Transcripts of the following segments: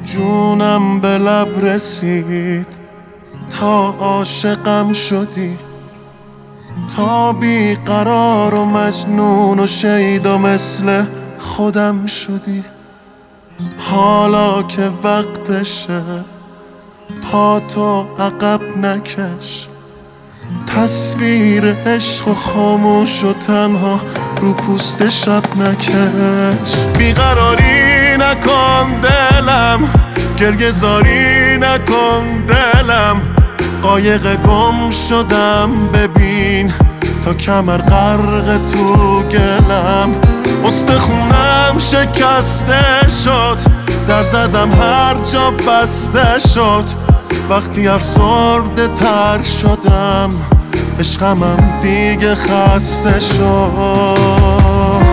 جونم به لب رسید تا عاشقم شدی، تا بیقرار و مجنون و شیدا مثل خودم شدی. حالا که وقتشه پاتو عقب نکش، تصویر عشق و خاموش و تنها رو پوست شب نکش. بیقراری نکن دلم، گریه زاری نکن دلم، قایق گم شدم ببین تا کمر غرق تو گلم. استخونم شکسته شد، در زدم هر جا بسته شد. وقتی افسرده تر شدم عشقمم دیگه خسته شد.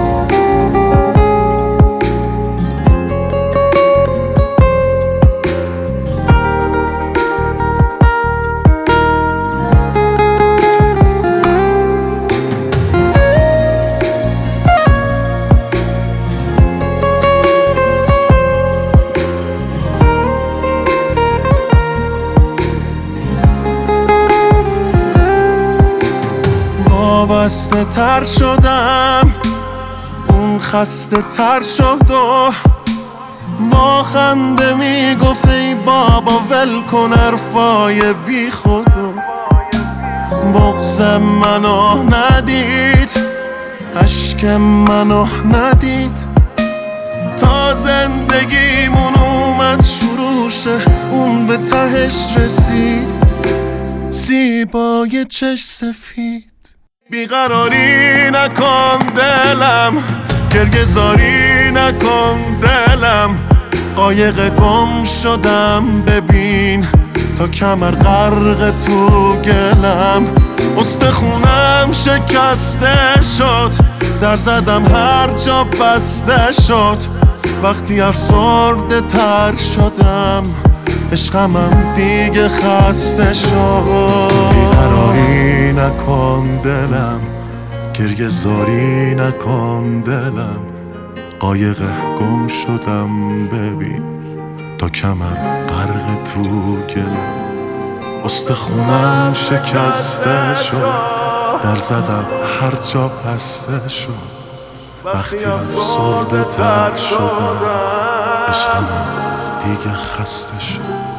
وابسته تر شدم، اون خسته تر شد و با خنده میگفت ای بابا ول کن حرفای بی خودو. بغض منو ندید، اشک منو ندید، تا زندگیمون اومد شروع شه اون به تهش رسید. زیبای چشم سفید. بیقراری نکن دلم، گریه زاری نکن دلم، قایق گم شدم ببین تا کمر غرق تو گلم. استخونم شکسته شد، در زدم هر جا بسته شد. وقتی افسرده تر شدم عشقمم دیگه خسته شد. بیقراری نکن دلم، گریه زاری نکن دلم، قایق گم شدم ببین تا کمر غرق تو گلم. استخونم شکسته شد، در زدم هر جا بسته شد. وقتی افسرده تر شدم عشقمم دیگه خسته شد.